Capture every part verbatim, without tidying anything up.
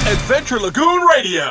Adventure Lagoon Radio.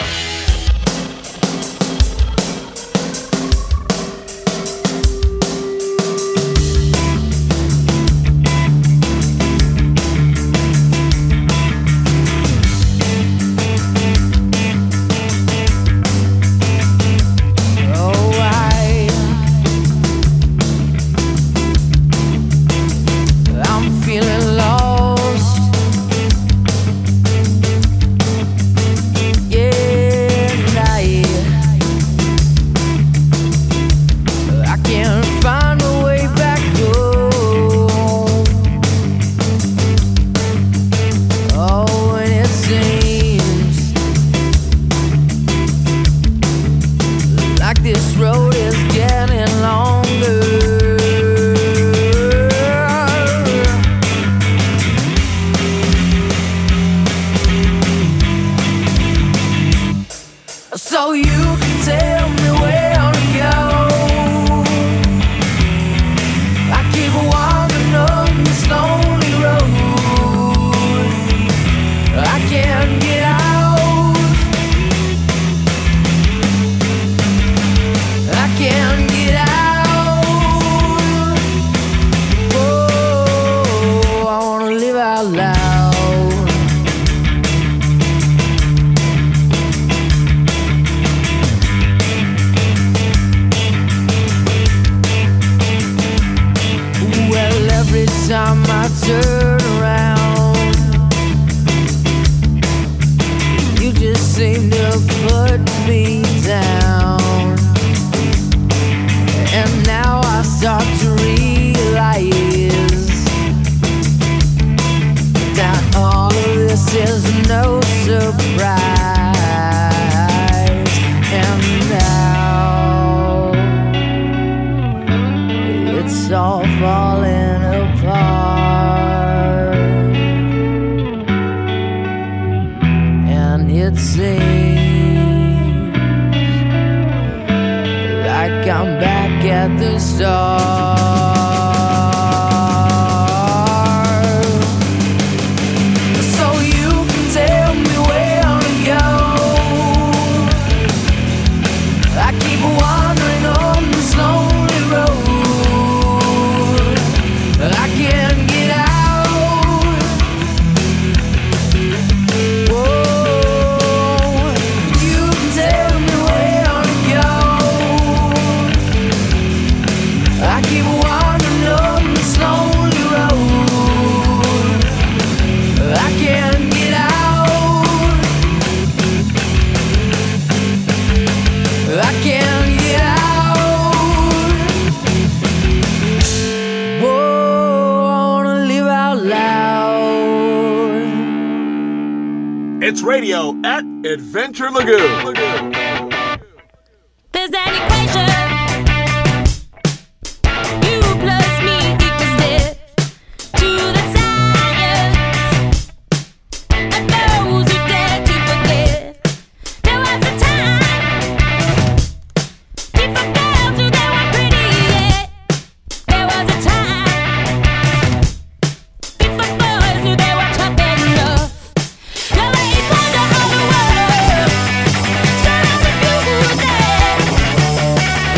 It's radio at Adventure Lagoon. Lagoon. There's an equation. You plus me equals this. To the science of those who dare to forget. There was a time different girls who they were pretty yet. There was a time different boys who they were tough enough. Now they wonder how the world surrounded you there.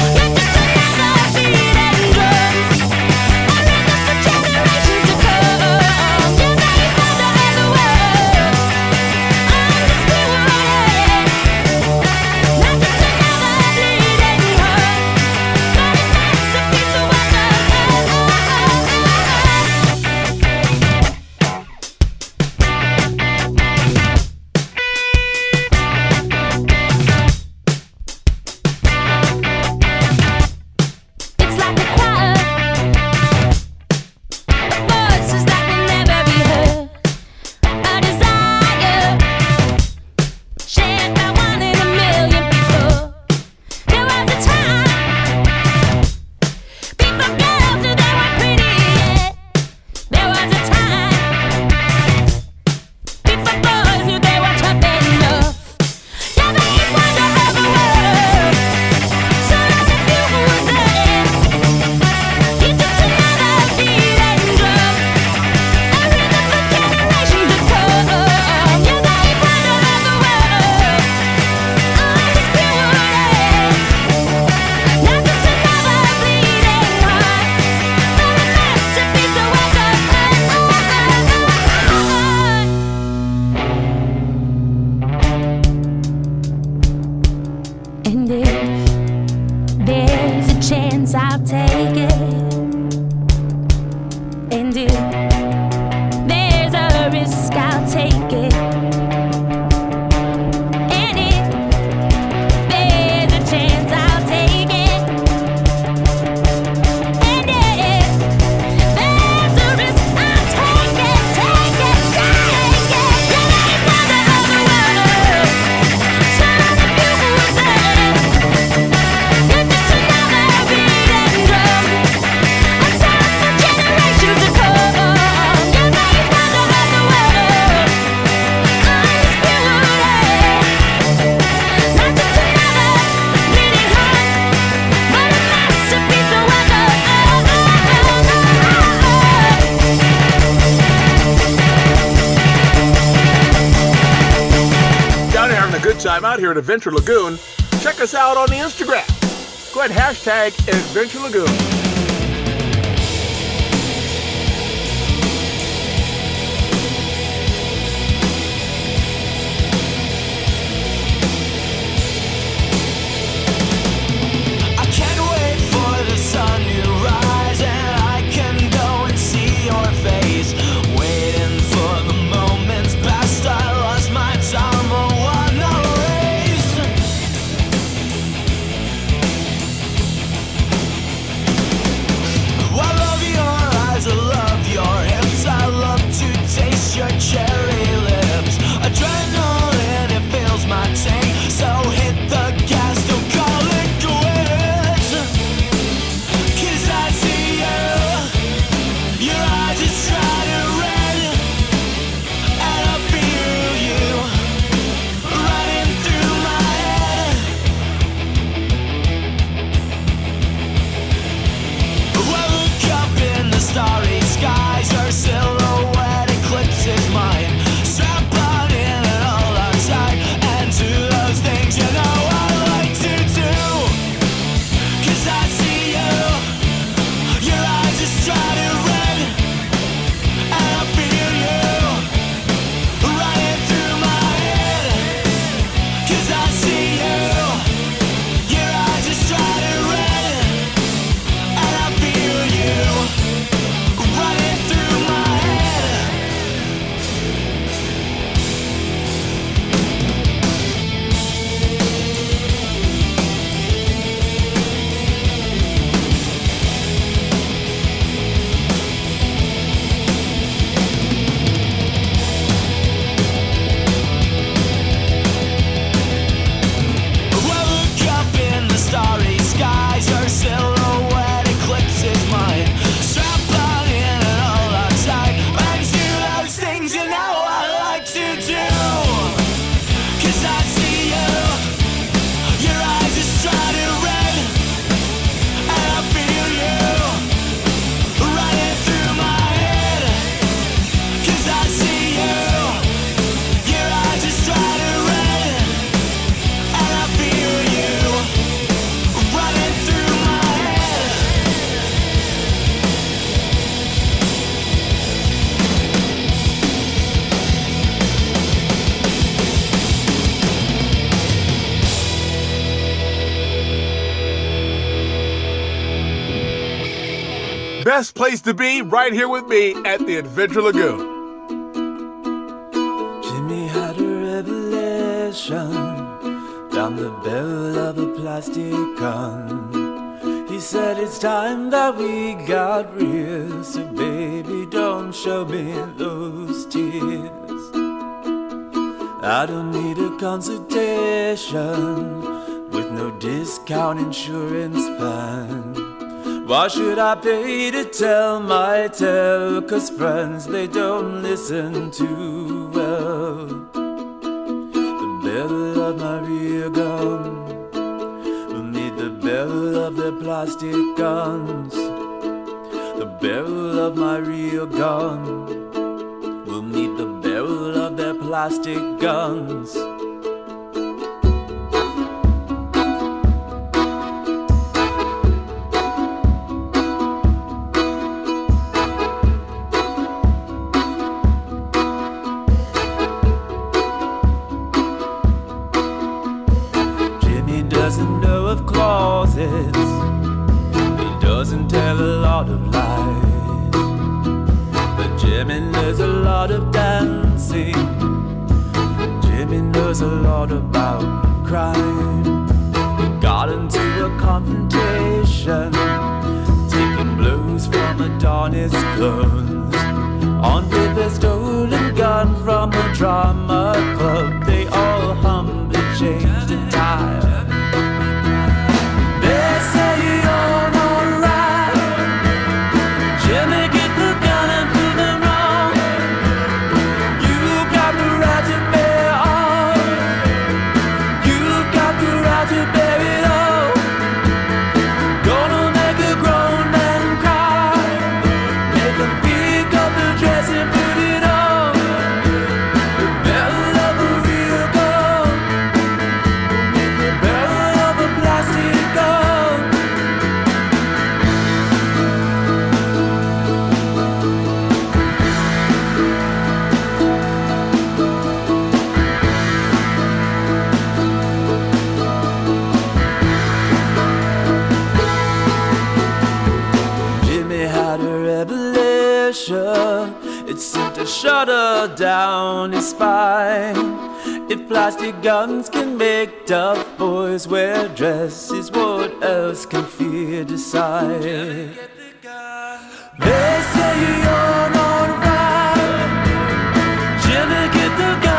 good time out here at Adventure Lagoon, check us out on the Instagram. Go ahead, hashtag Adventure Lagoon. Best place to be, right here with me at the Adventure Lagoon. Jimmy had a revelation down the barrel of a plastic gun. He said it's time that we got real, so baby don't show me those tears. I don't need a consultation with no discount insurance plan. Why should I pay to tell my tale? 'Cause friends, they don't listen too well. The barrel of my real gun will need the barrel of their plastic guns. The barrel of my real gun will need the barrel of their plastic guns. Doesn't know of closets, he doesn't tell a lot of lies, but Jimmy knows a lot of dancing. Jimmy knows a lot about crime. He got into a confrontation, taking blows from Adonis' clones. On with a stolen gun from the drama club, they all humbly changed the tire. They say you're alright, Jimmy, get the gun and prove them wrong. You got the right to bear arms, you got the right to bear it all. Gonna make a grown man cry, make him pick up the dress and put it on. The bell shudder down his spine. If plastic guns can make tough boys wear dresses, what else can fear decide? They say you're not right. Jimmy, get the gun.